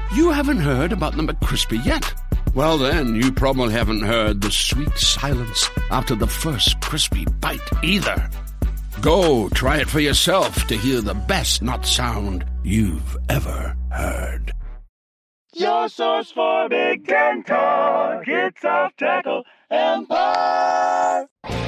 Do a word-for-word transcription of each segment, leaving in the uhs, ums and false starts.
You haven't heard about the McCrispy yet? Well, then, you probably haven't heard the sweet silence after the first crispy bite either. Go try it for yourself to hear the best nut sound you've ever heard. Your source for Big Ten talk. It's Off Tackle Empire.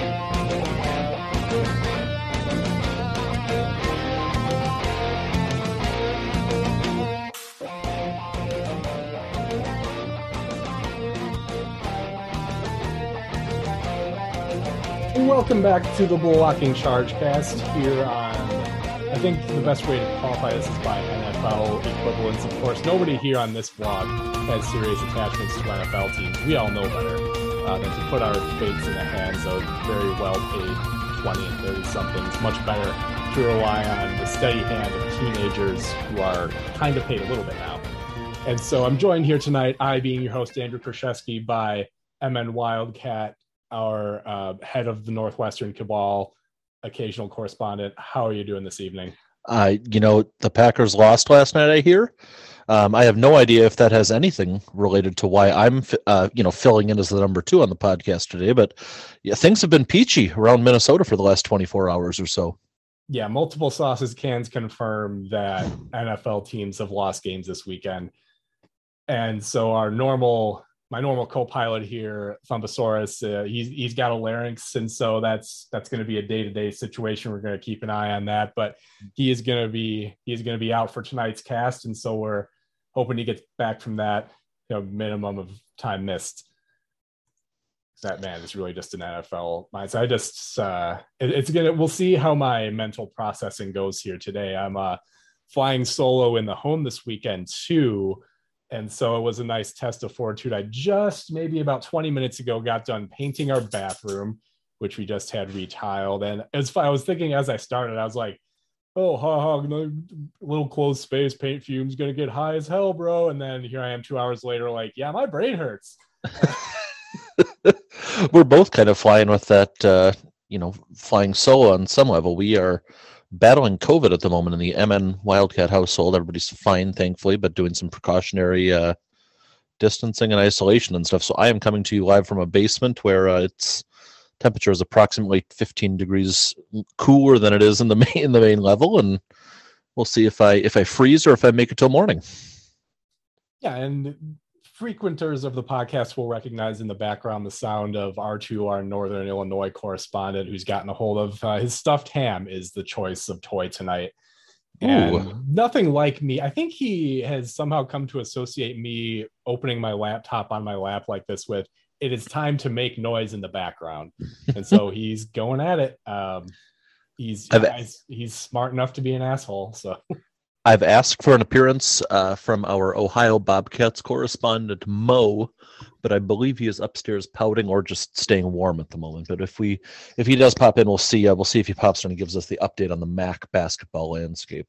Welcome back to the Blocking Charge cast here on, I think the best way to qualify this is by N F L equivalents. Of course, nobody here on this blog has serious attachments to N F L teams. We all know better uh, than to put our fates in the hands of very well-paid twenty and thirty-somethings. Much better to rely on the steady hand of teenagers who are kind of paid a little bit now. And so I'm joined here tonight, I being your host, Andrew Krzyzewski, by M N Wildcat, our uh, head of the Northwestern Cabal, occasional correspondent. How are you doing this evening? Uh, you know, the Packers lost last night, I hear. Um, I have no idea if that has anything related to why I'm, uh, you know, filling in as the number two on the podcast today. But yeah, things have been peachy around Minnesota for the last twenty-four hours or so. Yeah, multiple sources can confirm that N F L teams have lost games this weekend. And so our normal... My normal co-pilot here, Thumbosaurus, uh, he's he's got a larynx, and so that's that's going to be a day-to-day situation. We're going to keep an eye on that, but he is going to be he's going to be out for tonight's cast, and so we're hoping he gets back from that, you know, minimum of time missed. That man is really just an N F L mind. So I just uh, it, it's gonna we'll see how my mental processing goes here today. I'm uh, flying solo in the home this weekend too. And so it was a nice test of fortitude. I just maybe about twenty minutes ago got done painting our bathroom, which we just had retiled. And as I was thinking as I started, I was like, oh, ha, ha, no, little closed space, paint fumes going to get high as hell, bro. And then here I am two hours later, like, yeah, my brain hurts. We're both kind of flying with that, uh, you know, flying solo on some level. We are battling COVID at the moment in the M N Wildcat household. Everybody's fine, thankfully, but doing some precautionary uh, distancing and isolation and stuff. So I am coming to you live from a basement where uh, its temperature is approximately fifteen degrees cooler than it is in the main in the main level, and we'll see if I if I freeze or if I make it till morning. Yeah, and frequenters of the podcast will recognize in the background the sound of R two, our Northern Illinois correspondent, who's gotten a hold of uh, his stuffed ham is the choice of toy tonight. And Ooh. Nothing like me. I think he has somehow come to associate me opening my laptop on my lap like this with, it is time to make noise in the background. And so he's going at it. Um, he's, he's, he's smart enough to be an asshole. So I've asked for an appearance uh, from our Ohio Bobcats correspondent, Mo, but I believe he is upstairs pouting or just staying warm at the moment. But if we, if he does pop in, we'll see. Uh, we'll see if he pops in and gives us the update on the M A C basketball landscape.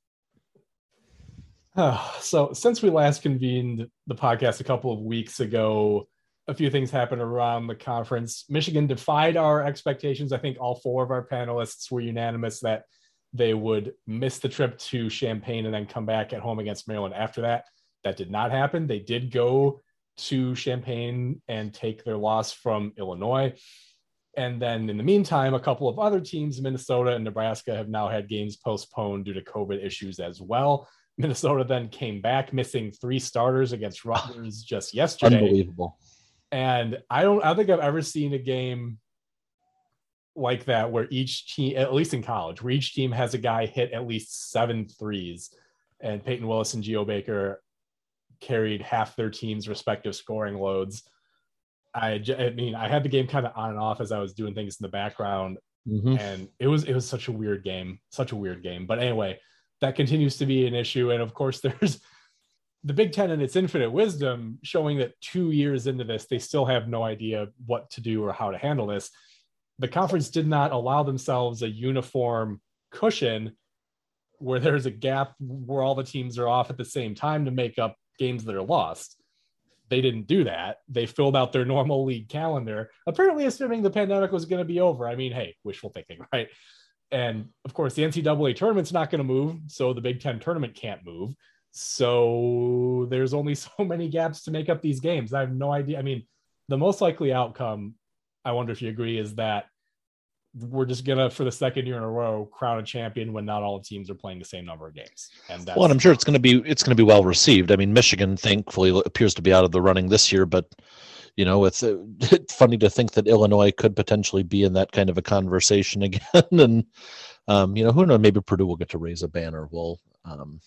Uh, so since we last convened the podcast a couple of weeks ago, a few things happened around the conference. Michigan defied our expectations. I think all four of our panelists were unanimous that they would miss the trip to Champaign and then come back at home against Maryland after that. That did not happen. They did go to Champaign and take their loss from Illinois. And then in the meantime, a couple of other teams, Minnesota and Nebraska, have now had games postponed due to COVID issues as well. Minnesota then came back missing three starters against Rutgers just yesterday. Unbelievable. And I don't, I don't think I've ever seen a game like that where each team, at least in college, where each team has a guy hit at least seven threes, and Peyton Willis and Geo Baker carried half their team's respective scoring loads. I, I mean, I had the game kind of on and off as I was doing things in the background, mm-hmm. and it was it was such a weird game, such a weird game. But anyway, that continues to be an issue, and of course, there's the Big Ten in its infinite wisdom showing that two years into this, they still have no idea what to do or how to handle this. The conference did not allow themselves a uniform cushion where there's a gap where all the teams are off at the same time to make up games that are lost. They didn't do that. They filled out their normal league calendar, apparently assuming the pandemic was going to be over. I mean, hey, wishful thinking, right? And of course, the N C double A tournament's not going to move, so the Big Ten tournament can't move. So there's only so many gaps to make up these games. I have no idea. I mean, the most likely outcome, I wonder if you agree, is that we're just gonna, for the second year in a row, crown a champion when not all the teams are playing the same number of games. And that's, well, and I'm sure it's going to be it's going to be well received. I mean, Michigan thankfully appears to be out of the running this year, but you know, it's, uh, it's funny to think that Illinois could potentially be in that kind of a conversation again. And um, you know, who knows? Maybe Purdue will get to raise a banner. We'll um,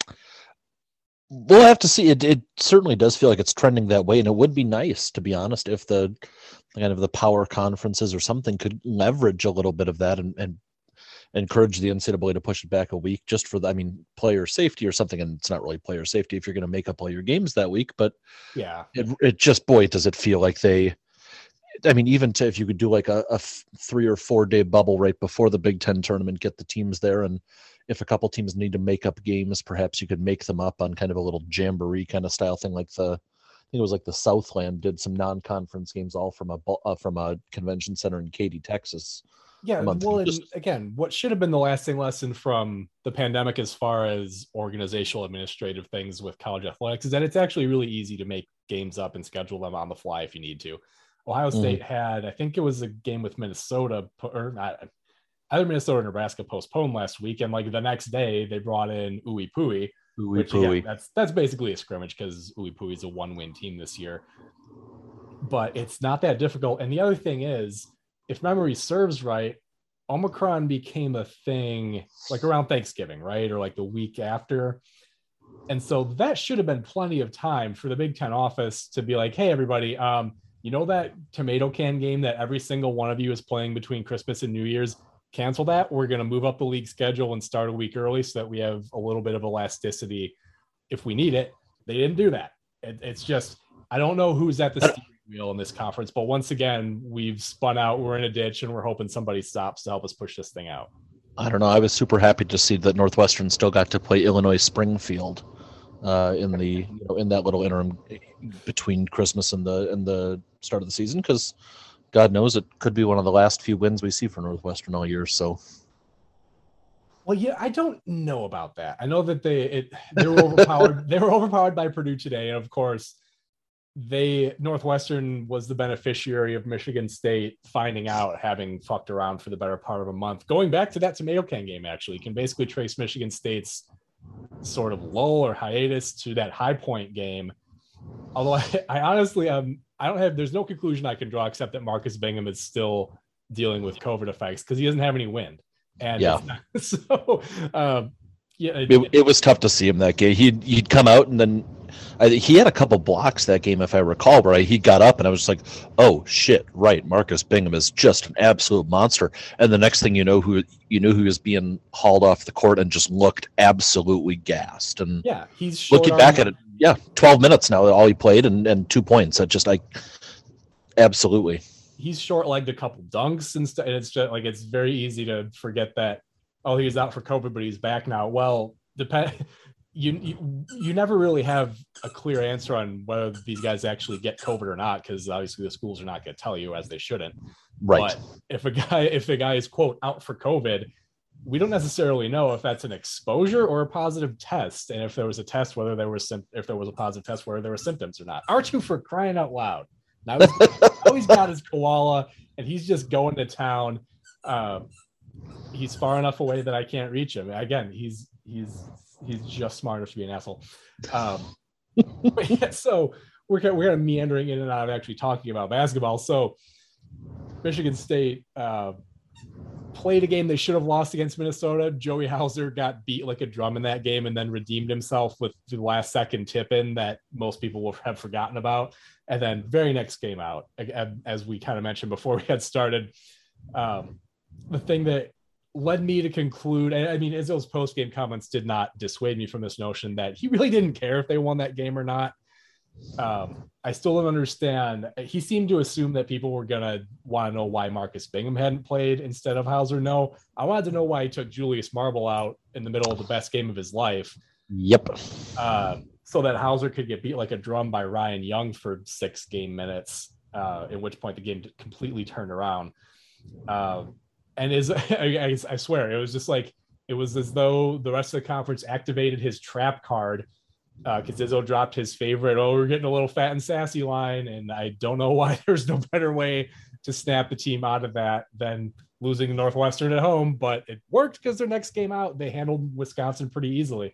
we'll have to see. It it certainly does feel like it's trending that way, and it would be nice, to be honest, if the kind of the power conferences or something could leverage a little bit of that and, and encourage the N C double A to push it back a week just for the, I mean, player safety or something. And it's not really player safety if you're going to make up all your games that week, but yeah, it, it just, boy, does it feel like they, I mean, even to, if you could do like a, a three or four day bubble right before the Big Ten tournament, get the teams there. And if a couple teams need to make up games, perhaps you could make them up on kind of a little jamboree kind of style thing, like the, I think it was like the Southland did some non-conference games all from a uh, from a convention center in Katy, Texas. Yeah, well, and Just, again, what should have been the lasting lesson from the pandemic as far as organizational administrative things with college athletics is that it's actually really easy to make games up and schedule them on the fly if you need to. Ohio State mm-hmm. had, I think it was a game with Minnesota, or not, either Minnesota or Nebraska postponed last week, and like the next day they brought in Ooey Pooey. Which, again, that's that's basically a scrimmage because Ooey Pooey is a one-win team this year. But it's not that difficult. And the other thing is, if memory serves right, Omicron became a thing like around Thanksgiving, right? Or like the week after. And so that should have been plenty of time for the Big Ten office to be like, hey, everybody, um, you know that tomato can game that every single one of you is playing between Christmas and New Year's? Cancel that. We're going to move up the league schedule and start a week early so that we have a little bit of elasticity if we need it. They didn't do that. It, it's just, I don't know who's at the steering wheel in this conference, but once again, we've spun out, we're in a ditch, and we're hoping somebody stops to help us push this thing out. I don't know. I was super happy to see that Northwestern still got to play Illinois Springfield uh, in the, you know, in that little interim between Christmas and the, and the start of the season, because God knows it could be one of the last few wins we see for Northwestern all year. So, well, yeah, I don't know about that. I know that they it, they were overpowered. They were overpowered by Purdue today, and of course, they Northwestern was the beneficiary of Michigan State finding out, having fucked around for the better part of a month. Going back to that tomato can game, actually, you can basically trace Michigan State's sort of lull or hiatus to that High Point game. Although I, I honestly um. I don't have, there's no conclusion I can draw except that Marcus Bingham is still dealing with COVID effects because he doesn't have any wind. And yeah, not, so um, yeah, it, it, it was tough to see him that game. He'd, he'd come out and then I, he had a couple blocks that game, if I recall, where I, he got up and I was just like, oh shit, right. Marcus Bingham is just an absolute monster. And the next thing you know, who you knew who was being hauled off the court and just looked absolutely gassed. And yeah, he's looking back at it. Yeah, twelve minutes now, all he played, and, and two points. That just, like, absolutely. He's short-legged a couple dunks and stuff, and it's just, like, it's very easy to forget that, oh, he was out for COVID, but he's back now. Well, depend, you, you you never really have a clear answer on whether these guys actually get COVID or not, because obviously the schools are not going to tell you, as they shouldn't. Right. But if a guy, if a guy is, quote, out for COVID, we don't necessarily know if that's an exposure or a positive test, and if there was a test, whether there was if there was a positive test, whether there were symptoms or not. Archie, for crying out loud! Now he's, now he's got his koala, and he's just going to town. Um, he's far enough away that I can't reach him. Again, he's he's he's just smart enough to be an asshole. Um, but yeah, so we're we're kind of meandering in and out of actually talking about basketball. So Michigan State. Uh, played a game they should have lost against Minnesota. Joey Hauser got beat like a drum in that game and then redeemed himself with the last second tip in that most people will have forgotten about. And then very next game out, as we kind of mentioned before we had started, um, the thing that led me to conclude, I mean, Izzo's post-game comments did not dissuade me from this notion that he really didn't care if they won that game or not. Um, I still don't understand. He seemed to assume that people were going to want to know why Marcus Bingham hadn't played instead of Hauser. No, I wanted to know why he took Julius Marble out in the middle of the best game of his life. Yep. Uh, so that Hauser could get beat like a drum by Ryan Young for six game minutes, uh, at which point the game completely turned around. Um, and is I, I swear, it was just like, it was as though the rest of the conference activated his trap card because uh, Izzo dropped his favorite, oh, we're getting a little fat and sassy line, and I don't know why there's no better way to snap the team out of that than losing Northwestern at home, but it worked because their next game out, they handled Wisconsin pretty easily.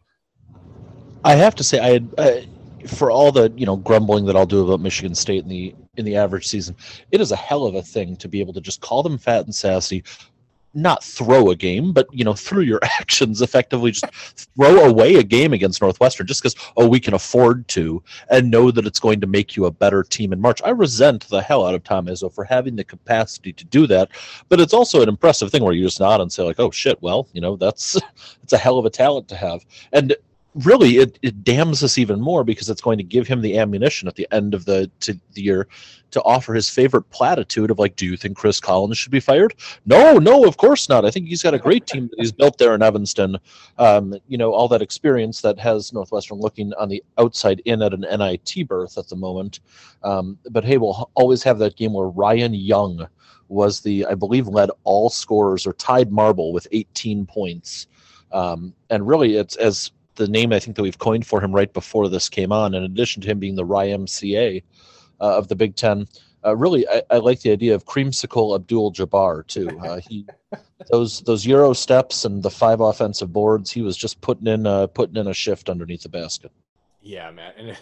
I have to say, I had, uh, for all the you know grumbling that I'll do about Michigan State in the in the average season, it is a hell of a thing to be able to just call them fat and sassy, not throw a game, but you know through your actions effectively just throw away a game against Northwestern just because oh we can afford to, and know that it's going to make you a better team in March. I resent the hell out of Tom Izzo for having the capacity to do that, but it's also an impressive thing where you just nod and say like, oh shit, well you know that's it's a hell of a talent to have. And really it, it damns us even more because it's going to give him the ammunition at the end of the, to, the year to offer his favorite platitude of like, do you think Chris Collins should be fired? No, no, of course not. I think he's got a great team that he's built there in Evanston. Um, you know, all that experience that has Northwestern looking on the outside in at an N I T berth at the moment. Um, but hey, we'll always have that game where Ryan Young was the, I believe, led all scorers or tied marble with eighteen points. Um, and really it's as the name I think that we've coined for him right before this came on, in addition to him being the Y M C A uh, of the Big Ten. Uh, really, I, I like the idea of Creamsicle Abdul-Jabbar too. Uh, he those those Euro steps and the five offensive boards. He was just putting in uh, putting in a shift underneath the basket. Yeah, man, and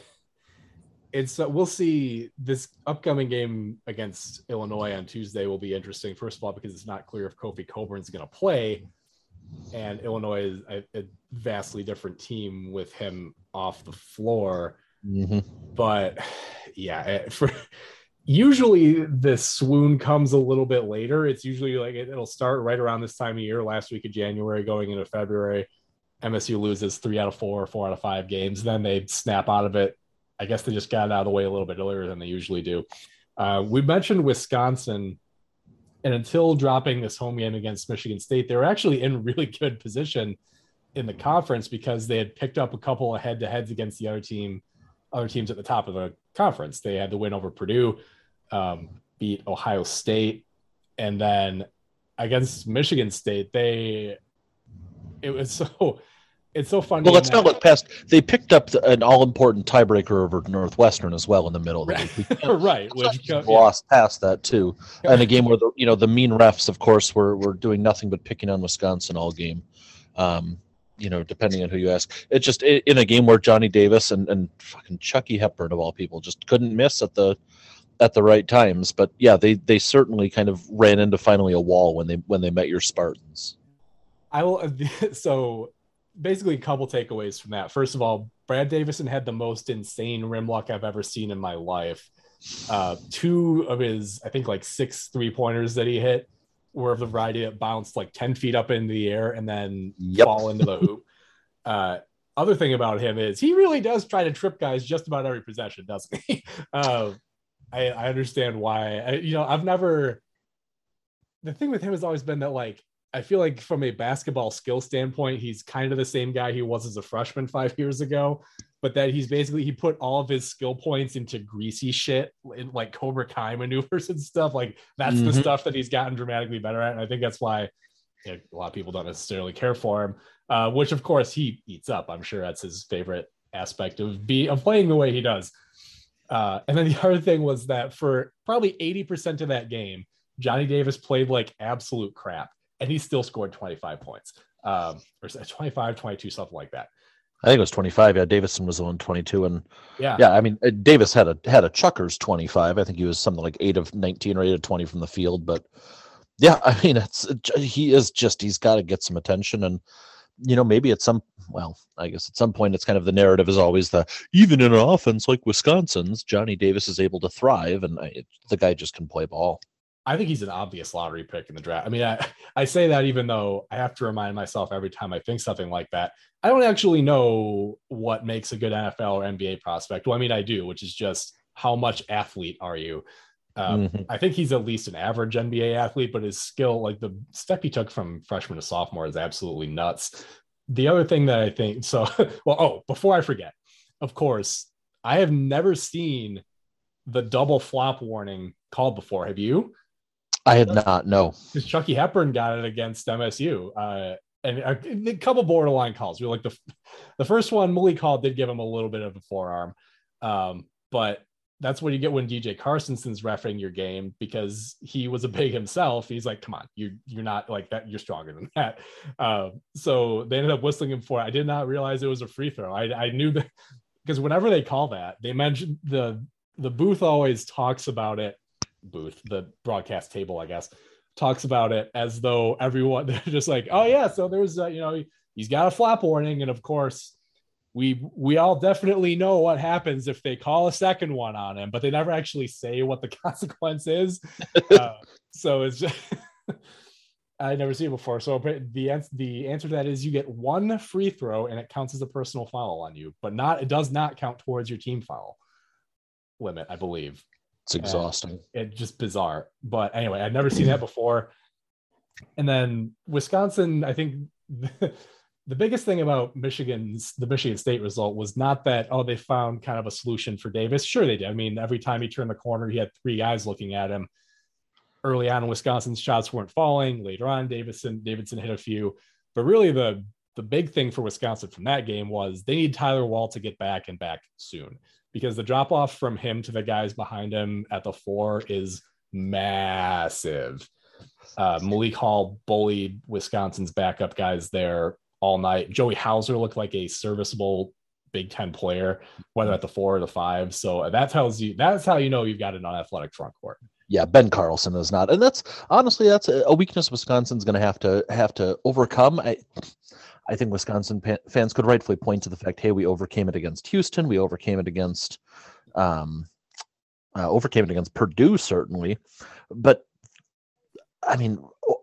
it's uh, we'll see. This upcoming game against Illinois on Tuesday will be interesting. First of all, because it's not clear if Kofi Coburn's going to play. And Illinois is a, a vastly different team with him off the floor. Mm-hmm. But yeah, for usually the swoon comes a little bit later. It's usually like it, it'll start right around this time of year, last week of January, going into February. M S U loses three out of four, four out of five games. Then they snap out of it. I guess they just got it out of the way a little bit earlier than they usually do. Uh, we mentioned Wisconsin. And until dropping this home game against Michigan State, they were actually in really good position in the conference because they had picked up a couple of head-to-heads against the other team, other teams at the top of the conference. They had the win over Purdue, um, beat Ohio State, and then against Michigan State, they it was so it's so funny. Well, let's not look past. They picked up the, an all-important tiebreaker over Northwestern as well in the middle of the week. We right, which lost yeah. past that too. And a game where the you know the mean refs, of course, were were doing nothing but picking on Wisconsin all game. Um, you know, depending on who you ask, it's just in a game where Johnny Davis and, and fucking Chucky Hepburn of all people just couldn't miss at the at the right times. But yeah, they they certainly kind of ran into finally a wall when they when they met your Spartans. I will so. Basically, a couple takeaways from that. First of all, Brad Davison had the most insane rim luck I've ever seen in my life. Uh, two of his, I think, like six three-pointers that he hit were of the variety that bounced like ten feet up into the air and then yep. fall into the hoop. Uh, other thing about him is he really does try to trip guys just about every possession, doesn't he? uh, I, I understand why. I, you know, I've never – the thing with him has always been that, like, I feel like from a basketball skill standpoint, he's kind of the same guy he was as a freshman five years ago, but that he's basically, he put all of his skill points into greasy shit, in like Cobra Kai maneuvers and stuff. Like that's mm-hmm. the stuff that he's gotten dramatically better at. And I think that's why you know, a lot of people don't necessarily care for him, uh, which of course he eats up. I'm sure that's his favorite aspect of be of playing the way he does. Uh, and then the other thing was that for probably eighty percent of that game, Johnny Davis played like absolute crap. And he still scored twenty-five points, um, or twenty-five, twenty-two, something like that. I think it was twenty-five. Yeah, Davison was on twenty-two, and yeah, yeah. I mean, Davis had a had a chuckers twenty-five. I think he was something like eight of nineteen or eight of twenty from the field. But yeah, I mean, it's he is just he's got to get some attention, and you know, maybe at some well, I guess at some point, it's kind of the narrative is always the even in an offense like Wisconsin's, Johnny Davis is able to thrive, and I, the guy just can play ball. I think he's an obvious lottery pick in the draft. I mean, I, I say that even though I have to remind myself every time I think something like that, I don't actually know what makes a good N F L or N B A prospect. Well, I mean, I do, which is just how much athlete are you? Um, mm-hmm. I think he's at least an average N B A athlete, but his skill, like the step he took from freshman to sophomore is absolutely nuts. The other thing that I think, so, well, oh, before I forget, of course, I have never seen the double flop warning called before. Have you? I had not, no. Because Chucky Hepburn got it against M S U. Uh, and a, a couple borderline calls. We like the the first one, Malik Hall did give him a little bit of a forearm, um, but that's what you get when D J Carsonson's reffing your game, because he was a big himself. He's like, come on, you're you're not like that. You're stronger than that. Uh, so they ended up whistling him for it. I did not realize it was a free throw. I, I knew that because whenever they call that, they mentioned the the booth always talks about it. Booth, the broadcast table, I guess, talks about it as though everyone they're just like, oh yeah, so there's uh, you know, he's got a flap warning, and of course we we all definitely know what happens if they call a second one on him, but they never actually say what the consequence is. uh, so it's just I never seen it before. So the the answer to that is you get one free throw and it counts as a personal foul on you, but not it does not count towards your team foul limit, I believe. It's exhausting. And it's just bizarre. But anyway, I'd never seen that before. And then Wisconsin, I think the, the biggest thing about Michigan's, the Michigan State result was not that, oh, they found kind of a solution for Davis. Sure they did. I mean, every time he turned the corner, he had three guys looking at him. Early on, Wisconsin's shots weren't falling. Later on, Davidson, Davidson hit a few. But really the, the big thing for Wisconsin from that game was they need Tyler Wall to get back and back soon, because the drop off from him to the guys behind him at the four is massive. Uh, Malik Hall bullied Wisconsin's backup guys there all night. Joey Hauser looked like a serviceable Big Ten player, whether at the four or the five. So that tells you, that's how you know you've got an unathletic front court. Yeah, Ben Carlson is not, and that's honestly that's a weakness Wisconsin's going to have to have to overcome. I, I think Wisconsin fans could rightfully point to the fact, hey, we overcame it against Houston, we overcame it against, um, uh, overcame it against Purdue certainly, but I mean,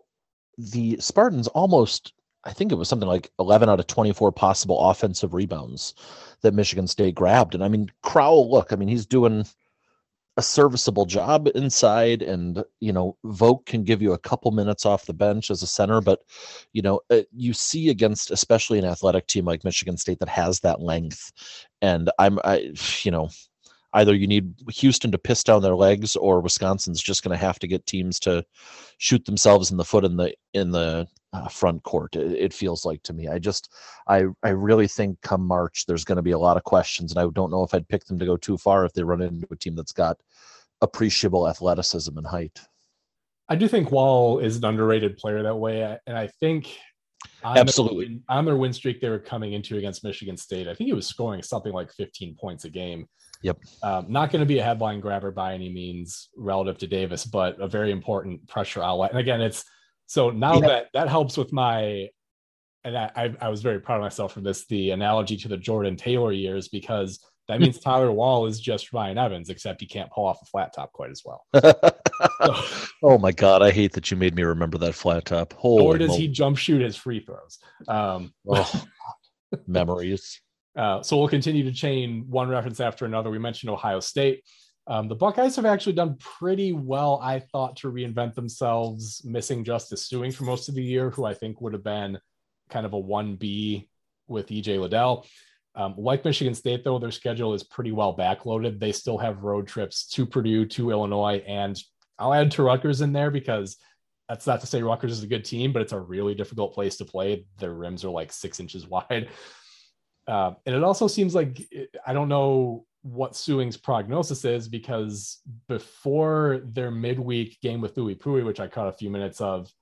the Spartans almost. I think it was something like eleven out of twenty-four possible offensive rebounds that Michigan State grabbed. And I mean, Crowell, look, I mean, he's doing a serviceable job inside, and, you know, Vogt can give you a couple minutes off the bench as a center, but, you know, you see against, especially an athletic team like Michigan State that has that length. And I'm, I, you know, either you need Houston to piss down their legs, or Wisconsin's just going to have to get teams to shoot themselves in the foot in the, in the, Uh, front court. It, it feels like to me. I just, I, I really think come March there's going to be a lot of questions, and I don't know if I'd pick them to go too far if they run into a team that's got appreciable athleticism and height. I do think Wall is an underrated player that way, and I think on absolutely their, on their win streak they were coming into against Michigan State, I think he was scoring something like fifteen points a game. Yep. Um, not going to be a headline grabber by any means relative to Davis, but a very important pressure outlet. And again, it's So now yeah. that that helps with my, and I, I, I was very proud of myself for this, the analogy to the Jordan Taylor years, because that means Tyler Wall is just Ryan Evans, except he can't pull off a flat top quite as well. So, oh my God, I hate that you made me remember that flat top. Holy or does moly. he jump shoot his free throws? Um, oh, memories. Uh, so we'll continue to chain one reference after another. We mentioned Ohio State. Um, the Buckeyes have actually done pretty well, I thought, to reinvent themselves, missing Justice Suing for most of the year, who I think would have been kind of a one B with E J Liddell. Um, like Michigan State, though, their schedule is pretty well backloaded. They still have road trips to Purdue, to Illinois, and I'll add to Rutgers in there, because that's not to say Rutgers is a good team, but it's a really difficult place to play. Their rims are like six inches wide. Uh, and it also seems like, I don't know what Suing's prognosis is, because before their midweek game with Louis Pui, which I caught a few minutes of,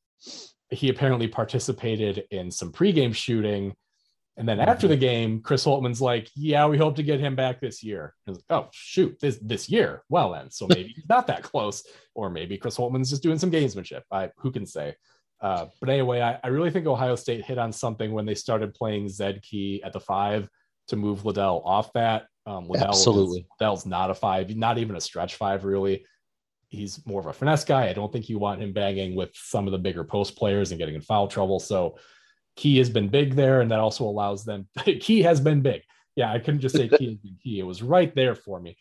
he apparently participated in some pregame shooting. And then after the game, Chris Holtman's like, yeah, we hope to get him back this year. I was like, oh, shoot, this this year. Well, then, so maybe he's not that close, or maybe Chris Holtman's just doing some gamesmanship. I, who can say? Uh, but anyway, I, I really think Ohio State hit on something when they started playing Zed Key at the five to move Liddell off that. Um, Liddell Absolutely. Is, Liddell's not a five, not even a stretch five, really. He's more of a finesse guy. I don't think you want him banging with some of the bigger post players and getting in foul trouble. So Key has been big there, and that also allows them. Key has been big. Yeah, I couldn't just say Key has been key. It was right there for me.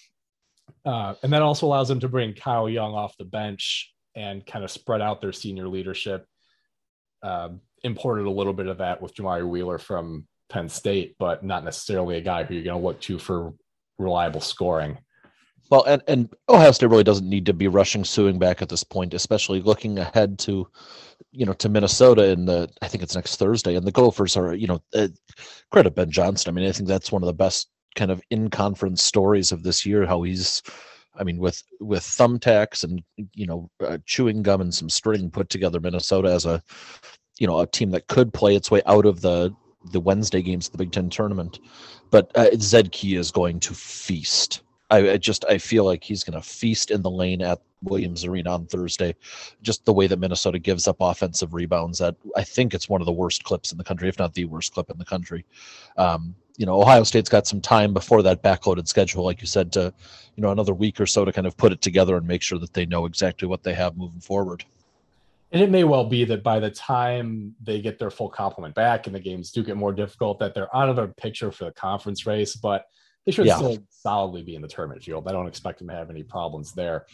Uh, and that also allows them to bring Kyle Young off the bench and kind of spread out their senior leadership. Uh, imported a little bit of that with Jamari Wheeler from Penn State, but not necessarily a guy who you're going to look to for reliable scoring. Well, and, and Ohio State really doesn't need to be rushing Suing back at this point, especially looking ahead to, you know, to Minnesota in the, I think it's next Thursday. And the Gophers are, you know, uh, credit Ben Johnson. I mean, I think that's one of the best kind of in-conference stories of this year, how he's, I mean, with, with thumbtacks and, you know, uh, chewing gum and some string, put together Minnesota as a, you know, a team that could play its way out of the, the Wednesday games of the Big Ten tournament. But uh, Zed Key is going to feast. I, I just I feel like he's going to feast in the lane at Williams Arena on Thursday. Just the way that Minnesota gives up offensive rebounds, that I think it's one of the worst clips in the country, if not the worst clip in the country. Um, you know, Ohio State's got some time before that backloaded schedule, like you said, to, you know, another week or so to kind of put it together and make sure that they know exactly what they have moving forward. And it may well be that by the time they get their full complement back and the games do get more difficult, that they're out of the picture for the conference race, but they should yeah. still solidly be in the tournament field. I don't expect them to have any problems there.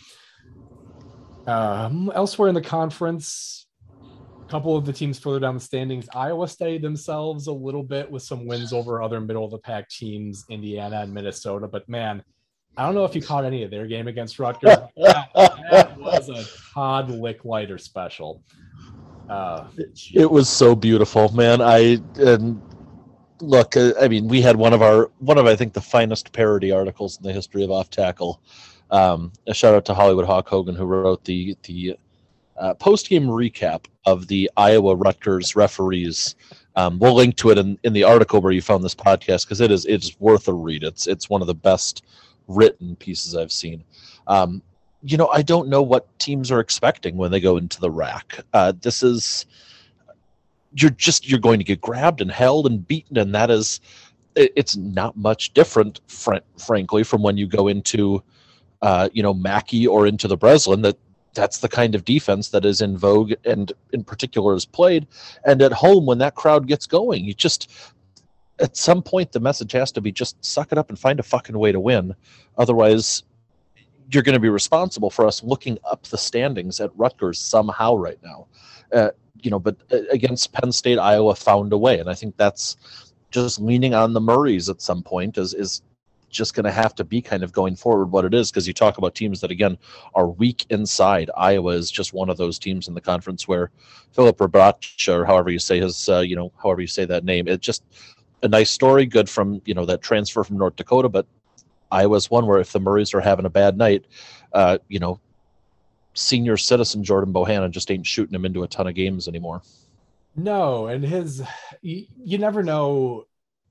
Um, elsewhere in the conference, a couple of the teams further down the standings, Iowa steadied themselves a little bit with some wins over other middle-of-the-pack teams, Indiana and Minnesota. But, man, I don't know if you caught any of their game against Rutgers. that, that was a Todd Lickliter special. Uh, it was so beautiful, man. I and look, I mean, we had one of our one of I think the finest parody articles in the history of Off Tackle. Um, a shout out to Hollywood Hawk Hogan, who wrote the the uh, post game recap of the Iowa Rutgers referees. Um, we'll link to it in, in the article where you found this podcast, because it is it's worth a read. It's it's one of the best written pieces I've seen. Um, you know, I don't know what teams are expecting when they go into the rack. Uh, this is you're just you're going to get grabbed and held and beaten, and that is it, it's not much different, fr- frankly, from when you go into uh, you know Mackey or into the Breslin. That that's the kind of defense that is in vogue and in particular is played. And at home, when that crowd gets going, you just at some point the message has to be just suck it up and find a fucking way to win. Otherwise, you're going to be responsible for us looking up the standings at Rutgers somehow right now. Uh, you know, but against Penn State, Iowa found a way. And I think that's just leaning on the Murrays at some point is, is just going to have to be kind of going forward what it is. Because you talk about teams that, again, are weak inside. Iowa is just one of those teams in the conference where Philip Rebrach, or however you say his, uh, you know, however you say that name, it's just a nice story, good from, you know, that transfer from North Dakota. But Iowa's one where if the Murrays are having a bad night, uh, you know, senior citizen Jordan Bohannon just ain't shooting him into a ton of games anymore. No, and his, you, you never know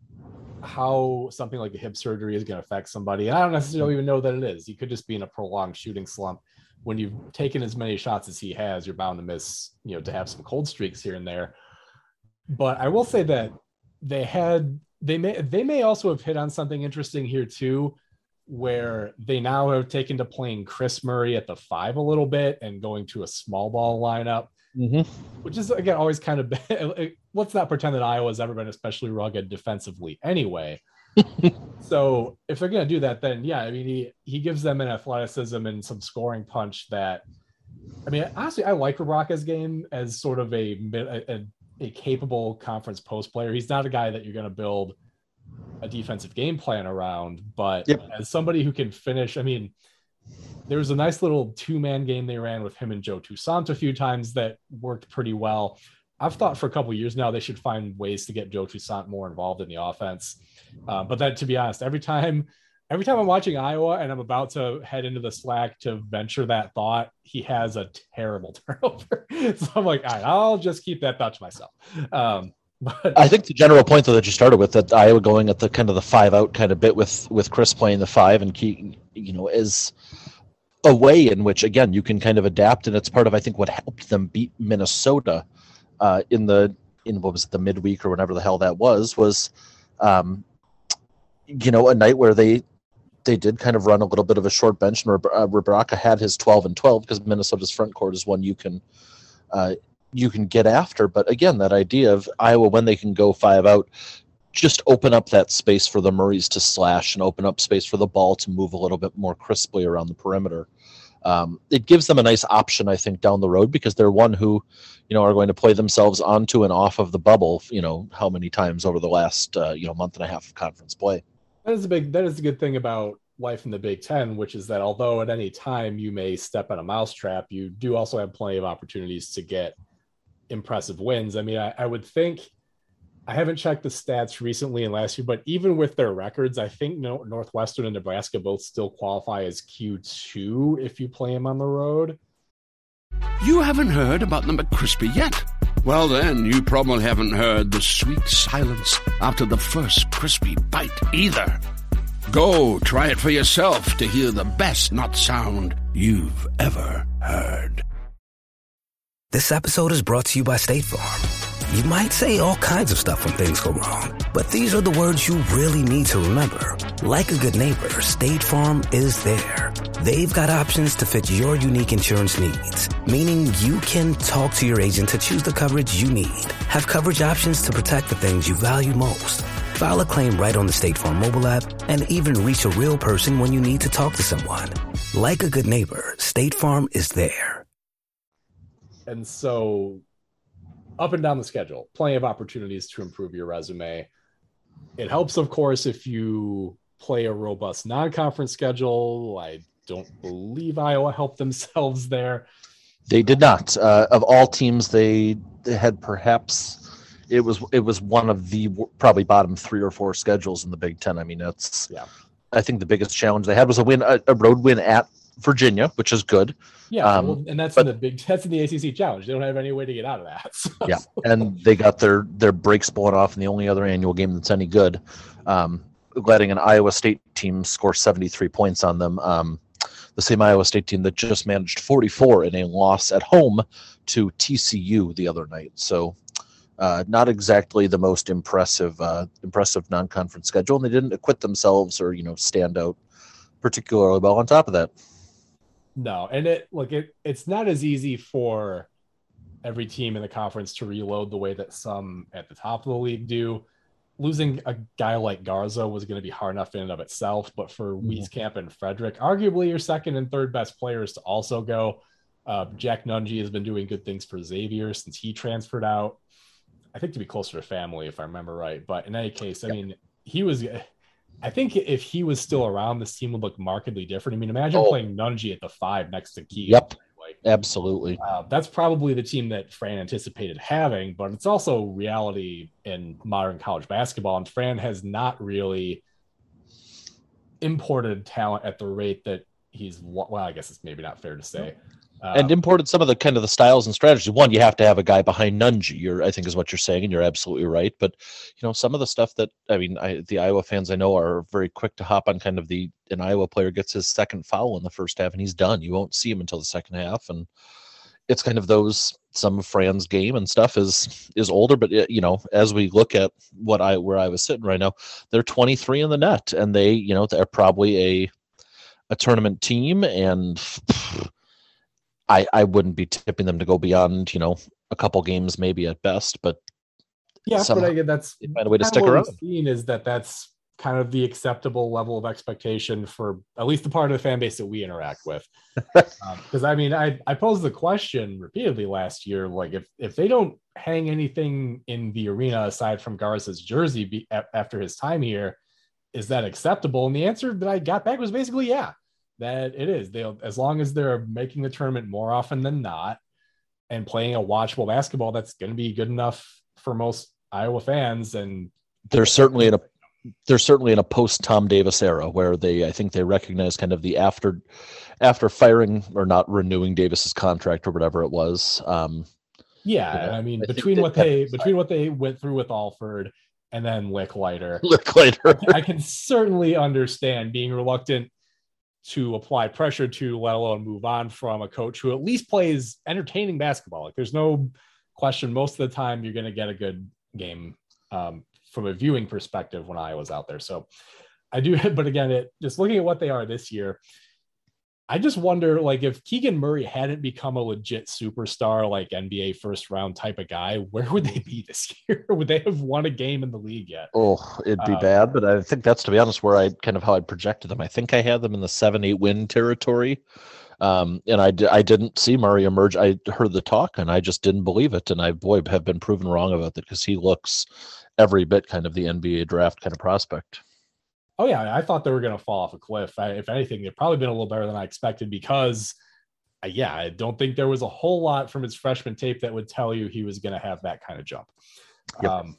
how something like a hip surgery is going to affect somebody. And I don't necessarily even know that it is. He could just be in a prolonged shooting slump. When you've taken as many shots as he has, you're bound to miss, you know, to have some cold streaks here and there. But I will say that they had, they may, they may also have hit on something interesting here too, where they now have taken to playing Chris Murray at the five a little bit and going to a small ball lineup, mm-hmm. which is, again, always kind of, let's not pretend that Iowa's ever been especially rugged defensively anyway. So if they're going to do that, then yeah, I mean, he, he gives them an athleticism and some scoring punch that, I mean, honestly, I like Rebrach's game as sort of a, a, a capable conference post player. He's not a guy that you're going to build a defensive game plan around, but yep. as somebody who can finish, I mean, there was a nice little two-man game they ran with him and Joe Toussaint a few times that worked pretty well. I've thought for a couple of years now they should find ways to get Joe Toussaint more involved in the offense. Um, but then, to be honest, every time every time I'm watching Iowa and I'm about to head into the slack to venture that thought, he has a terrible turnover. So I'm like, all right, I'll just keep that thought to myself. Um, But I think the general point, though, that you started with, that Iowa going at the kind of the five out kind of bit with with Chris playing the five and key, you know, is a way in which, again, you can kind of adapt, and it's part of, I think, what helped them beat Minnesota uh, in the in what was it, the midweek or whenever the hell that was was, um, you know, a night where they they did kind of run a little bit of a short bench, and uh, Rebraca had his twelve and twelve because Minnesota's front court is one you can. Uh, you can get after. But again, that idea of Iowa, when they can go five out, just open up that space for the Murrays to slash and open up space for the ball to move a little bit more crisply around the perimeter. Um, it gives them a nice option, I think, down the road, because they're one who, you know, are going to play themselves onto and off of the bubble, you know, how many times over the last, uh, you know, month and a half of conference play. That is a big, that is a good thing about life in the Big Ten, which is that although at any time you may step on a mousetrap, you do also have plenty of opportunities to get impressive wins. I mean, I, I would think, I haven't checked the stats recently and last year, but even with their records, I think Northwestern and Nebraska both still qualify as Q two if you play them on the road. You haven't heard about the McCrispy yet? Well, then, you probably haven't heard the sweet silence after the first crispy bite either. Go try it for yourself to hear the best nut sound you've ever heard. This episode is brought to you by State Farm. You might say all kinds of stuff when things go wrong, but these are the words you really need to remember. Like a good neighbor, State Farm is there. They've got options to fit your unique insurance needs, meaning you can talk to your agent to choose the coverage you need, have coverage options to protect the things you value most, file a claim right on the State Farm mobile app, and even reach a real person when you need to talk to someone. Like a good neighbor, State Farm is there. And so up and down the schedule, plenty of opportunities to improve your resume. It helps, of course, if you play a robust non-conference schedule. I don't believe Iowa helped themselves there. They did not. Uh, of all teams, they, they had perhaps it was it was one of the probably bottom three or four schedules in the Big Ten. I mean, that's yeah. I think the biggest challenge they had was a win, a, a road win at Virginia, which is good. Yeah, um, well, and that's but, in the big that's in the A C C challenge. They don't have any way to get out of that. So. Yeah, and they got their their breaks blown off in the only other annual game that's any good, um, letting an Iowa State team score seventy-three points on them. Um, the same Iowa State team that just managed forty-four in a loss at home to T C U the other night. So uh, not exactly the most impressive uh, impressive non-conference schedule, and they didn't acquit themselves or you know stand out particularly well on top of that. No, and it look it it's not as easy for every team in the conference to reload the way that some at the top of the league do. Losing a guy like Garza was going to be hard enough in and of itself, but for mm-hmm. Wieskamp and Frederick, arguably your second and third best players to also go. Uh, Jack Nunge has been doing good things for Xavier since he transferred out. I think to be closer to family, if I remember right. But in any case, I yep. mean, he was. I think if he was still around, this team would look markedly different. I mean, imagine oh. playing Nunge at the five next to Keegan. Yep, like, absolutely. Uh, that's probably the team that Fran anticipated having, but it's also reality in modern college basketball. And Fran has not really imported talent at the rate that he's, well, I guess it's maybe not fair to say. Uh, and imported some of the kind of the styles and strategies. One, you have to have a guy behind Nunge. You're, I think, is what you're saying, and you're absolutely right. But you know, some of the stuff that I mean, I, the Iowa fans I know are very quick to hop on kind of the an Iowa player gets his second foul in the first half, and he's done. You won't see him until the second half, and it's kind of those some of Fran's game and stuff is is older. But it, you know, as we look at what I where I was sitting right now, they're twenty-three in the net, and they you know they're probably a a tournament team and. I, I wouldn't be tipping them to go beyond, you know, a couple games maybe at best, but yeah, but I guess that's find a way to stick around. What we've seen is that that's kind of the acceptable level of expectation for at least the part of the fan base that we interact with. Because um, I mean, I I posed the question repeatedly last year, like if if they don't hang anything in the arena aside from Garza's jersey be, a, after his time here, is that acceptable? And the answer that I got back was basically yeah. That it is. They'll as long as they're making the tournament more often than not and playing a watchable basketball, that's going to be good enough for most Iowa fans. And they're certainly in a they're certainly in a post Tom Davis era where they I think they recognize kind of the after after firing or not renewing Davis's contract or whatever it was. Um, yeah, you know, I mean I between what they between what they went through with Alford and then Lickliter, Lickliter, I can certainly understand being reluctant to apply pressure to, let alone move on from a coach who at least plays entertaining basketball. Like there's no question most of the time you're going to get a good game um, from a viewing perspective when Iowa's out there. So I do, but again, it just looking at what they are this year, I just wonder, like, if Keegan Murray hadn't become a legit superstar, like N B A first round type of guy, where would they be this year? Would they have won a game in the league yet? Oh, it'd be um, bad. But I think that's, to be honest, where I kind of how I projected them. I think I had them in the seven, eight win territory. Um, and I, d- I didn't see Murray emerge. I heard the talk and I just didn't believe it. And I, boy, have been proven wrong about that because he looks every bit kind of the N B A draft kind of prospect. Oh, yeah. I thought they were going to fall off a cliff. I, if anything, they've probably been a little better than I expected because, uh, yeah, I don't think there was a whole lot from his freshman tape that would tell you he was going to have that kind of jump. Yep. Um,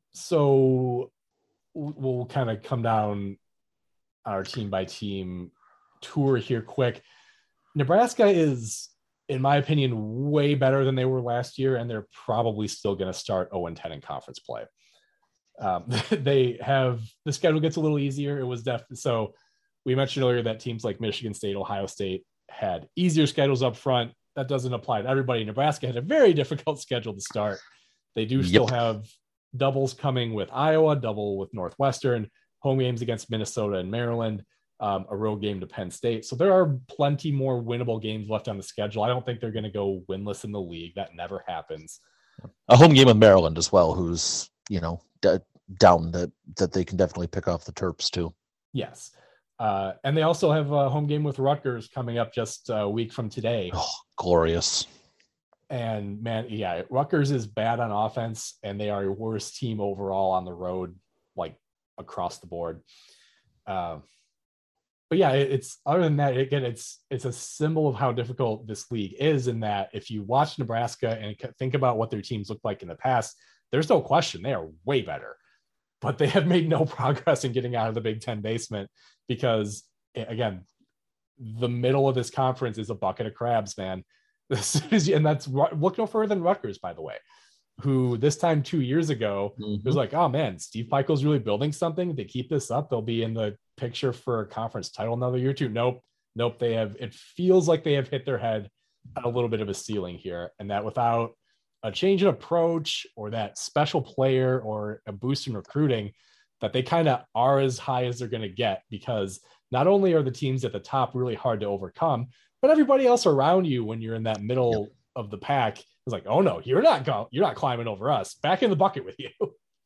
so we'll kind of come down our team by team tour here quick. Nebraska is, in my opinion, way better than they were last year, and they're probably still going to start oh and ten in conference play. Um, they have, the schedule gets a little easier. It was definitely, so we mentioned earlier that teams like Michigan State, Ohio State had easier schedules up front. That doesn't apply to everybody. Nebraska had a very difficult schedule to start. They do still yep. have doubles coming with Iowa, double with Northwestern, home games against Minnesota and Maryland, um, a road game to Penn State. So there are plenty more winnable games left on the schedule. I don't think they're going to go winless in the league. That never happens. A home game with Maryland as well, who's, you know, d- down that, that they can definitely pick off the Terps too. Yes. Uh, and they also have a home game with Rutgers coming up just a week from today. Oh, glorious. And man, yeah, Rutgers is bad on offense, and they are a worst team overall on the road, like across the board. Uh, but yeah, it, it's other than that, again, it's it's a symbol of how difficult this league is. In that, if you watch Nebraska and think about what their teams looked like in the past, there's no question they are way better. But they have made no progress in getting out of the Big Ten basement because, again, the middle of this conference is a bucket of crabs, man. And that's, look no further than Rutgers, by the way, who this time two years ago mm-hmm. was like, oh man, Steve Pikiell's really building something. If they keep this up, they'll be in the picture for a conference title another year or two. Nope. Nope. They have, it feels like they have hit their head at a little bit of a ceiling here, and that without a change in approach or that special player or a boost in recruiting, that they kind of are as high as they're going to get, because not only are the teams at the top really hard to overcome, but everybody else around you, when you're in that middle yep. of the pack, is like, oh no, you're not going, you're not climbing over us. Back in the bucket with you.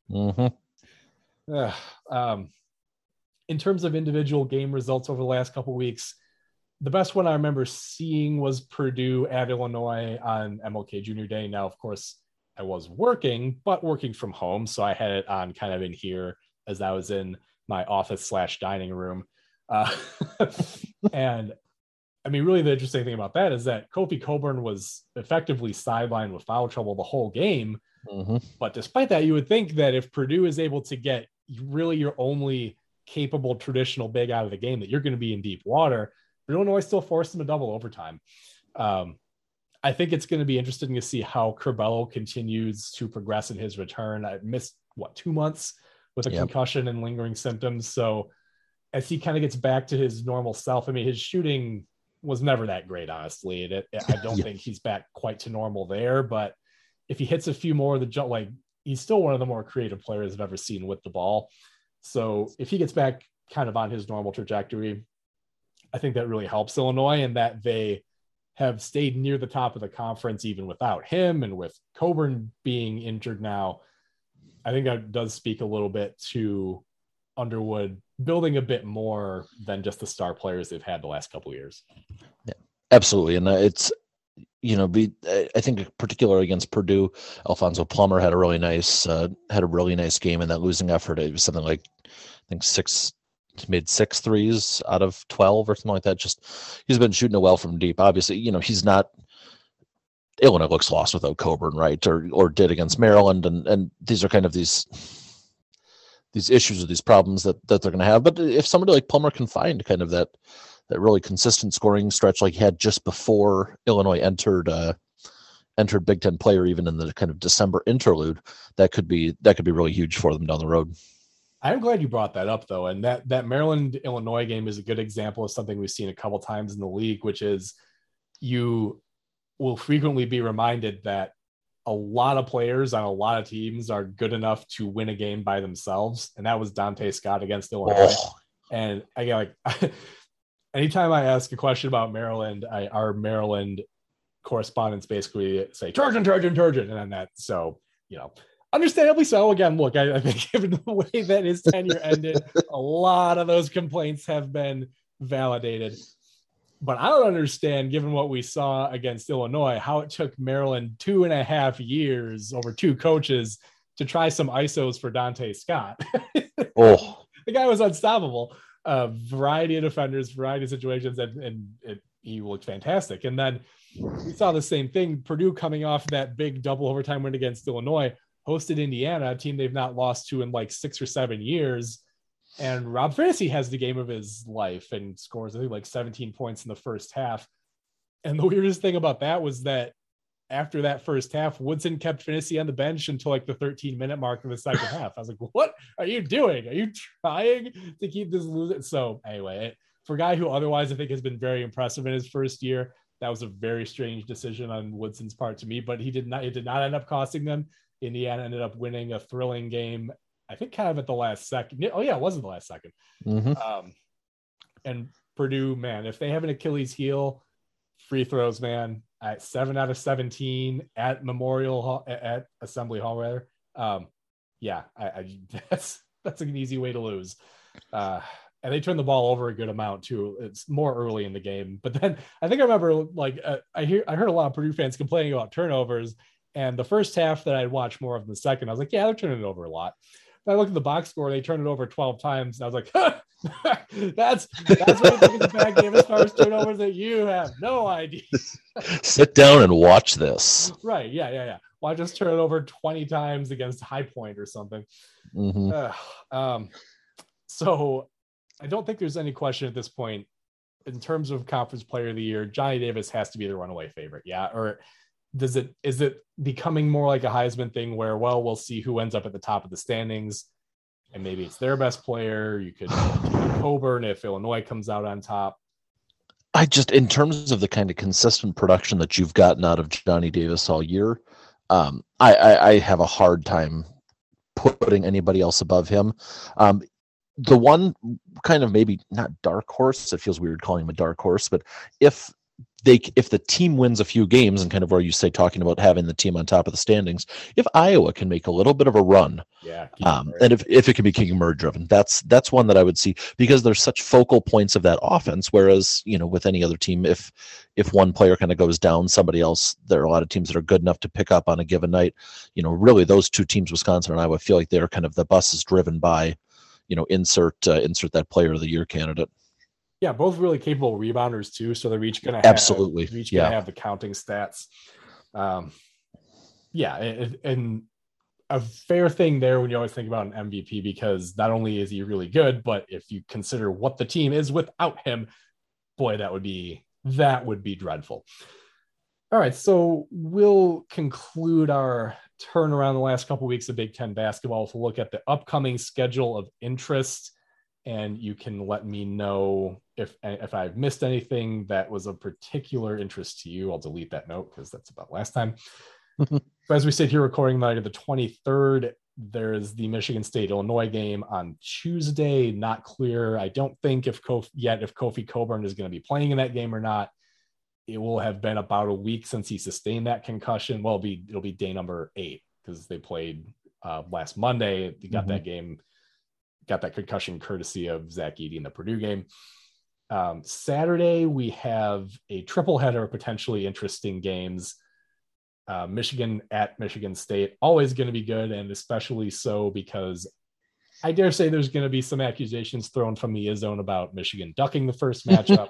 Mm-hmm. uh, um, in terms of individual game results over the last couple of weeks, the best one I remember seeing was Purdue at Illinois on M L K Junior Day. Now, of course, I was working, but working from home, so I had it on kind of in here as I was in my office slash dining room. Uh, and I mean, really the interesting thing about that is that Kofi Cockburn was effectively sidelined with foul trouble the whole game. Mm-hmm. But despite that, you would think that if Purdue is able to get really your only capable traditional big out of the game, that you're going to be in deep water. But Illinois still forced them to double overtime. Um, I think it's going to be interesting to see how Curbelo continues to progress in his return. I missed, what, two months with a yep. concussion and lingering symptoms. So as he kind of gets back to his normal self, I mean, his shooting was never that great, honestly. It, it, I don't yeah. think he's back quite to normal there, but if he hits a few more of the jump, like, he's still one of the more creative players I've ever seen with the ball. So if he gets back kind of on his normal trajectory, I think that really helps Illinois, and that they have stayed near the top of the conference even without him, and with Cockburn being injured now. I think that does speak a little bit to Underwood building a bit more than just the star players they've had the last couple of years. Yeah, absolutely. And it's, you know, be, I think particularly against Purdue, Alfonso Plummer had a really nice, uh, had a really nice game in that losing effort. It was something like, I think six, made six threes out of twelve or something like that. Just, he's been shooting it well from deep. Obviously, you know, he's not, Illinois looks lost without Cockburn, right? Or, or did against Maryland. And, and these are kind of these, these issues or these problems that, that they're going to have. But if somebody like Plummer can find kind of that, that really consistent scoring stretch like he had just before Illinois entered, uh, entered Big Ten play, or even in the kind of December interlude, that could be, that could be really huge for them down the road. I'm glad you brought that up, though. And that, that Maryland Illinois game is a good example of something we've seen a couple times in the league, which is you will frequently be reminded that a lot of players on a lot of teams are good enough to win a game by themselves. And that was Dante Scott against Illinois. Oh. And I get like, anytime I ask a question about Maryland, I, our Maryland correspondents basically say, Turgeon, Turgeon, Turgeon. And then that, so, you know, understandably so. Again, look, I, I think given the way that his tenure ended, a lot of those complaints have been validated. But I don't understand, given what we saw against Illinois, how it took Maryland two and a half years over two coaches to try some I S Os for Dante Scott. Oh, the guy was unstoppable. Uh, variety of defenders, variety of situations, and, and it, he looked fantastic. And then we saw the same thing. Purdue coming off that big double overtime win against Illinois, hosted Indiana, a team they've not lost to in like six or seven years. And Rob Fantasy has the game of his life and scores, I think, like seventeen points in the first half. And the weirdest thing about that was that after that first half, Woodson kept Fantasy on the bench until like the thirteen minute mark of the second half. I was like, what are you doing? Are you trying to keep this losing? So anyway, it, for a guy who otherwise I think has been very impressive in his first year, that was a very strange decision on Woodson's part to me, but he did not, it did not end up costing them. Indiana ended up winning a thrilling game, I think kind of at the last second. Oh yeah, it wasn't the last second. Mm-hmm. Um, and Purdue, man, if they have an Achilles heel, free throws, man, at seven out of seventeen at Memorial Hall, at Assembly Hall, rather. Um, yeah, I, I that's that's an easy way to lose. Uh, and they turned the ball over a good amount too. It's more early in the game, but then I think I remember like uh, I hear I heard a lot of Purdue fans complaining about turnovers. And the first half that I'd watched more of the second, I was like, yeah, they're turning it over a lot. But I looked at the box score, they turned it over twelve times. And I was like, huh, that's that's what you think of the bad game as far as turnovers that you have no idea. Sit down and watch this. Right. Yeah, yeah, yeah. Why just turn it over twenty times against High Point or something? Mm-hmm. Uh, um, so I don't think there's any question at this point in terms of Conference Player of the Year. Johnny Davis has to be the runaway favorite. Yeah. Or does it, is it becoming more like a Heisman thing where, well, we'll see who ends up at the top of the standings and maybe it's their best player. You could Coburn if Illinois comes out on top. I just, in terms of the kind of consistent production that you've gotten out of Johnny Davis all year, um, I, I, I have a hard time putting anybody else above him. Um, the one kind of maybe not dark horse, it feels weird calling him a dark horse, but if they, if the team wins a few games and kind of where you say talking about having the team on top of the standings, if Iowa can make a little bit of a run, yeah, um, and if, if it can be Keegan Murray driven, that's that's one that I would see because there's such focal points of that offense. Whereas you know with any other team, if if one player kind of goes down, somebody else, there are a lot of teams that are good enough to pick up on a given night. You know, really those two teams, Wisconsin and Iowa, feel like they're kind of the bus is driven by, you know, insert uh, insert that player of the year candidate. Yeah, both really capable rebounders too. So they're each going to have absolutely each yeah. going to have the counting stats. Um, yeah, and, and a fair thing there when you always think about an M V P because not only is he really good, but if you consider what the team is without him, boy, that would be that would be dreadful. All right, so we'll conclude our turn around the last couple of weeks of Big Ten basketball to look at the upcoming schedule of interest. And you can let me know if if I've missed anything that was of particular interest to you. I'll delete that note because that's about last time. As we sit here recording the night of the twenty-third, there's the Michigan State Illinois game on Tuesday. Not clear. I don't think if Kofi, yet if Kofi Coburn is going to be playing in that game or not. It will have been about a week since he sustained that concussion. Well, it'll be it'll be day number eight because they played uh, last Monday. They got mm-hmm. that game. Got that concussion courtesy of Zach Edey in the Purdue game. Um, Saturday, we have a triple header of potentially interesting games. Uh, Michigan at Michigan State, always going to be good, and especially so because I dare say there's going to be some accusations thrown from the zone about Michigan ducking the first matchup.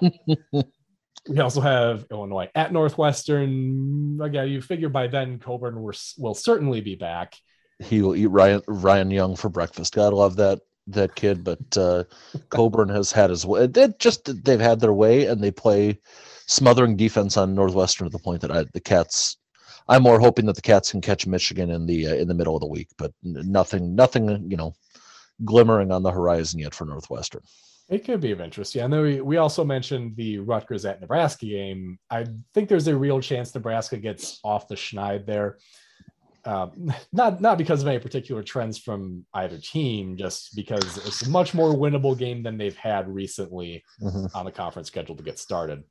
We also have Illinois at Northwestern. Again, you figure by then Coburn will, will certainly be back. He will eat Ryan, Ryan Young for breakfast. Gotta love that. that kid, but uh, Coburn has had his way. It just they've had their way, and they play smothering defense on Northwestern to the point that I, the Cats. I'm more hoping that the Cats can catch Michigan in the uh, in the middle of the week, but nothing, nothing, you know, glimmering on the horizon yet for Northwestern. It could be of interest, yeah. And then we, we also mentioned the Rutgers at Nebraska game. I think there's a real chance Nebraska gets off the schneid there. Um, not not because of any particular trends from either team, just because it's a much more winnable game than they've had recently mm-hmm. on the conference schedule to get started.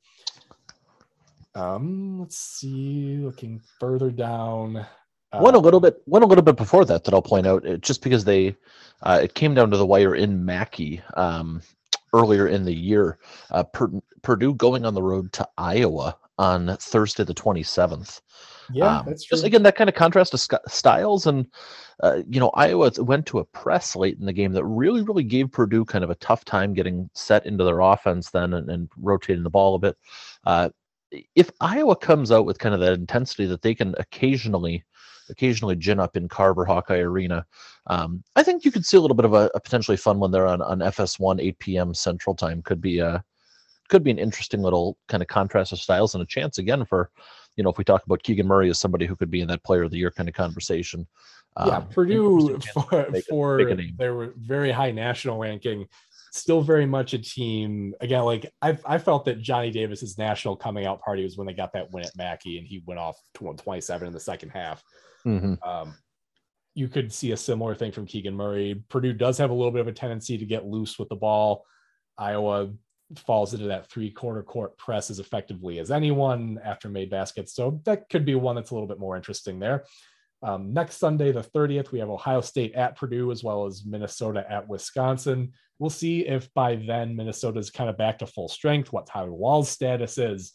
Um, let's see, looking further down. Uh, one a little bit, one a little bit before that that I'll point out, it, just because they, uh, it came down to the wire in Mackey um, earlier in the year. Uh, per, Purdue going on the road to Iowa on Thursday the twenty-seventh. Yeah, um, that's true. Just again, that kind of contrast of sc- styles. And, uh, you know, Iowa went to a press late in the game that really, really gave Purdue kind of a tough time getting set into their offense then and, and rotating the ball a bit. Uh, if Iowa comes out with kind of that intensity that they can occasionally occasionally gin up in Carver Hawkeye Arena, um, I think you could see a little bit of a, a potentially fun one there on, on F S one, eight p.m. Central Time. Could be a could be an interesting little kind of contrast of styles and a chance again for, you know, if we talk about Keegan Murray as somebody who could be in that player of the year kind of conversation. Yeah, Um, Purdue for, make a- for make a name. their very high national ranking, still very much a team. Again, like I I felt that Johnny Davis's national coming out party was when they got that win at Mackey and he went off twenty-seven in the second half. Mhm. Um, you could see a similar thing from Keegan Murray. Purdue does have a little bit of a tendency to get loose with the ball. Iowa falls into that three quarter court press as effectively as anyone after made baskets. So that could be one that's a little bit more interesting there. Um, next Sunday, the thirtieth, we have Ohio State at Purdue, as well as Minnesota at Wisconsin. We'll see if by then Minnesota's kind of back to full strength, what Tyler Wall's status is.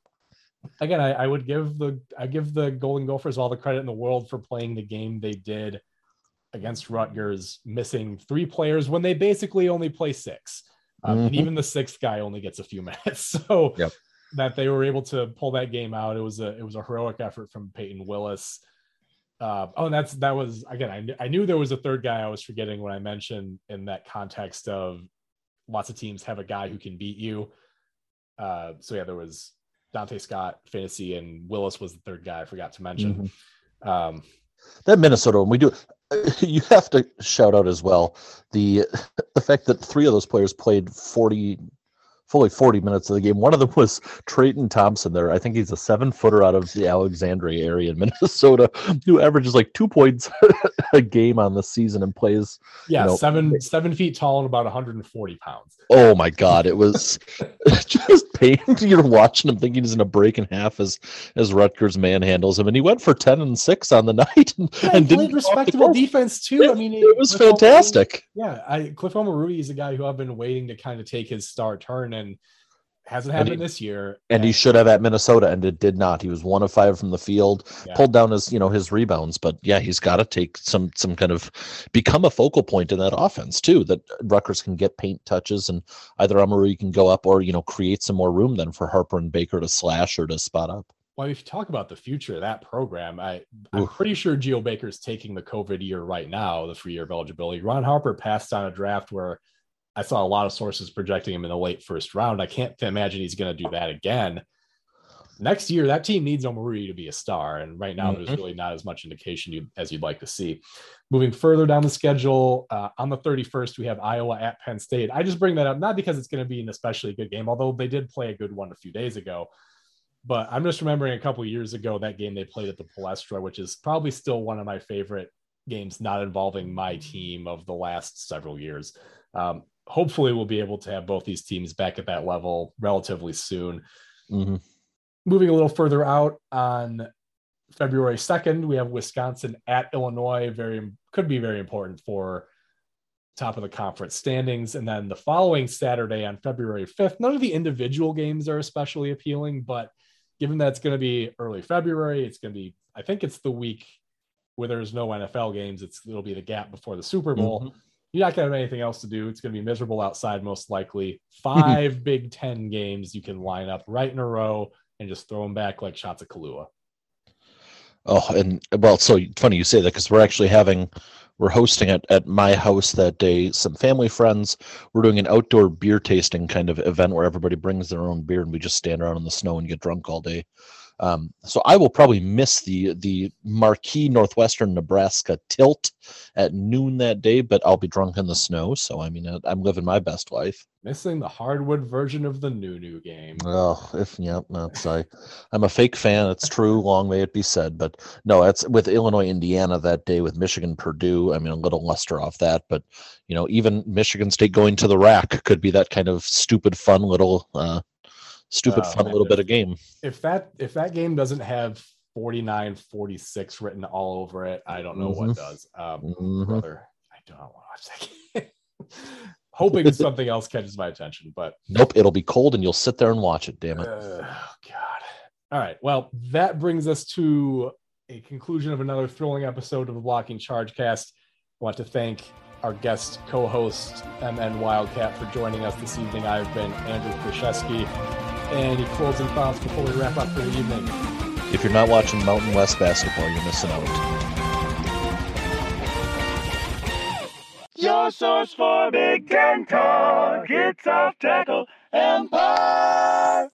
Again, I, I would give the I give the Golden Gophers all the credit in the world for playing the game they did against Rutgers, missing three players when they basically only play six. Um, Mhm. And even the sixth guy only gets a few minutes. So Yep. that they were able to pull that game out, it was a it was a heroic effort from Peyton Willis. Uh, oh, and that's that was again. I, kn- I knew there was a third guy I was forgetting when I mentioned in that context of lots of teams have a guy who can beat you. Uh, so yeah, there was Dante Scott, Fantasy, and Willis was the third guy I forgot to mention. Um, That Minnesota one, we do. You have to shout out as well the the fact that three of those players played forty, fully forty minutes of the game. One of them was Trayton Thompson. There, I think he's a seven footer out of the Alexandria area in Minnesota, who averages like two points a game on the season and plays. yeah, you know, seven seven feet tall and about one hundred forty pounds. Oh my God, it was just pain. You're watching him thinking he's in a break in half as as Rutgers manhandles him, and he went for ten and six on the night and, Yeah, and he didn't played respectable defense too. I mean, It was Cliff Omoruyi- fantastic. Yeah, I Cliff Omoruyi is a guy who I've been waiting to kind of take his star turn, and hasn't And happened he- this year. And he should have at Minnesota, and it did not. He was one of five from the field, Yeah. pulled down his, you know, his rebounds. But yeah, he's got to take some, some kind of become a focal point in that offense too. That Rutgers can get paint touches, and either Amory can go up or you know create some more room then for Harper and Baker to slash or to spot up. Well, if you talk about the future of that program, I, I'm Oof. pretty sure Geo Baker's taking the COVID year right now, the free year of eligibility. Ron Harper passed on a draft where I saw a lot of sources projecting him in the late first round. I can't imagine he's going to do that again. Next year, that team needs Omoruyi to be a star, and right now Mhm. there's really not as much indication you, as you'd like to see. Moving further down the schedule, uh, on the thirty-first, we have Iowa at Penn State. I just bring that up not because it's going to be an especially good game, although they did play a good one a few days ago. But I'm just remembering a couple of years ago that game they played at the Palestra, which is probably still one of my favorite games not involving my team of the last several years. Um, hopefully we'll be able to have both these teams back at that level relatively soon. Mm-hmm. Moving a little further out, on February second, we have Wisconsin at Illinois. Very could be very important for top of the conference standings. And then the following Saturday on February fifth, none of the individual games are especially appealing, but given that it's going to be early February, it's going to be, I think it's the week where there's no N F L games. It's it'll be the gap before the Super Bowl. Mm-hmm. You're not going to have anything else to do. It's going to be miserable outside, most likely. Five Big Ten games you can line up right in a row and just throw them back like shots of Kahlua. Oh, and well, so funny you say that because we're actually having, we're hosting it at my house that day. Some family friends. We're doing an outdoor beer tasting kind of event where everybody brings their own beer and we just stand around in the snow and get drunk all day. Um, so I will probably miss the the marquee Northwestern Nebraska tilt at noon that day, but I'll be drunk in the snow. So I mean, I'm living my best life. Missing the hardwood version of the new new game. Oh, if yeah, that's I. I'm a fake fan. It's true. Long may it be said. But no, it's with Illinois, Indiana that day with Michigan, Purdue. I mean, a little luster off that. But you know, even Michigan State going to the rack could be that kind of stupid, fun little, uh, stupid, Uh, fun little bit of game. If that if that game doesn't have forty-nine forty-six written all over it, I don't know Mhm. what does. Um, Mhm. Brother, I do not want to watch that game. Hoping something else catches my attention, but Nope, it'll be cold and you'll sit there and watch it. Damn it. Uh, oh God. All right. Well, that brings us to a conclusion of another thrilling episode of the Blocking Chargecast. I want to thank our guest co-host, M N Wildcat, for joining us this evening. I've been Andrew Krzyzewski. Any closing thoughts before we wrap up for the evening? If you're not watching Mountain West basketball, you're missing out. Your source for Big Ten talk. It's Off Tackle